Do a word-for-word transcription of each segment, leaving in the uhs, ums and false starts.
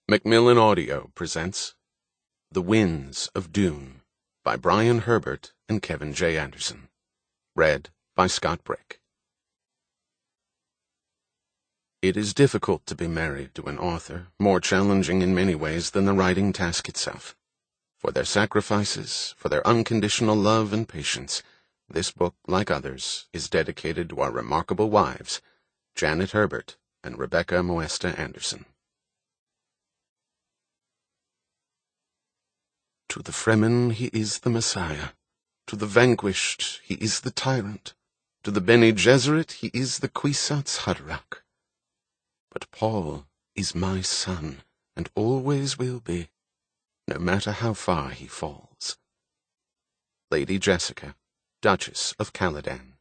Macmillan Audio presents The Winds of Dune by Brian Herbert and Kevin J. Anderson. Read by Scott Brick. It is difficult to be married to an author, more challenging in many ways than the writing task itself. For their sacrifices, for their unconditional love and patience, this book, like others, is dedicated to our remarkable wives, Janet Herbert and Rebecca Moesta Anderson. To the Fremen he is the Messiah. To the vanquished he is the tyrant. To the Bene Gesserit he is the Kwisatz Haderach. But Paul is my son, and always will be, no matter how far he falls. Lady Jessica, Duchess of Caladan.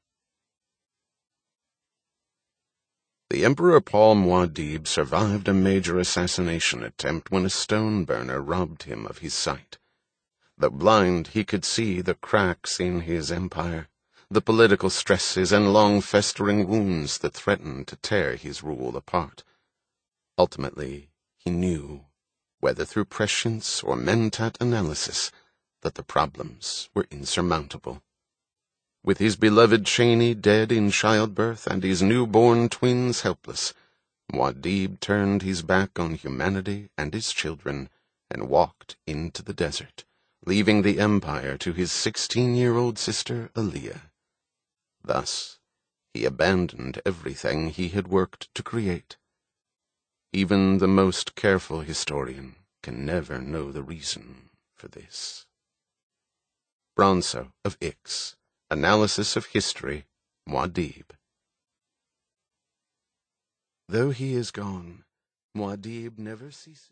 The Emperor Paul Muad'Dib survived a major assassination attempt when a stone burner robbed him of his sight. Though blind, he could see the cracks in his empire, the political stresses and long-festering wounds that threatened to tear his rule apart. Ultimately, he knew, whether through prescience or mentat analysis, that the problems were insurmountable. With his beloved Chani dead in childbirth and his newborn twins helpless, Muad'Dib turned his back on humanity and his children and walked into the desert, leaving the empire to his sixteen-year-old sister Alia. Thus, he abandoned everything he had worked to create. Even the most careful historian can never know the reason for this. Bronso of Ix, Analysis of History, Muad'Dib. Though he is gone, Muad'Dib never ceases.